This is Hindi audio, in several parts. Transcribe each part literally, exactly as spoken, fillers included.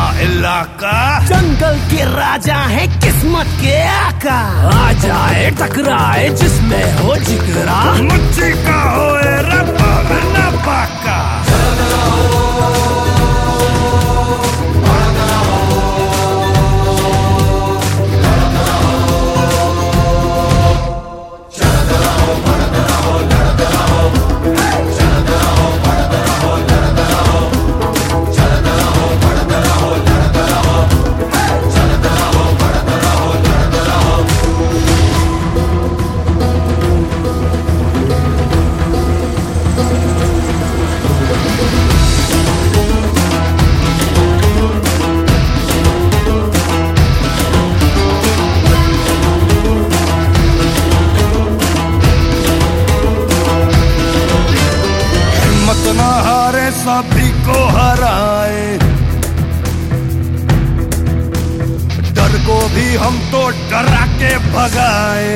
इलाका, जंगल के राजा है किस्मत के आका। आ जाए टकराए जिसमें हो जिगरा, मुझी का होए रब्बा न पाका। ना हारे सभी को हराए, डर को भी हम तो डरा के भगाए।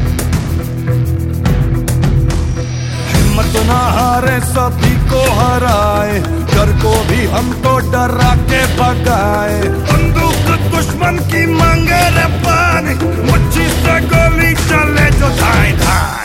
हिम्मत ना हारे सभी को हराए, डर को भी हम तो डरा के भगाए। बंदूक दुश्मन की मांगे रे पानी, मुझी से गोली चले जो धाए धाए।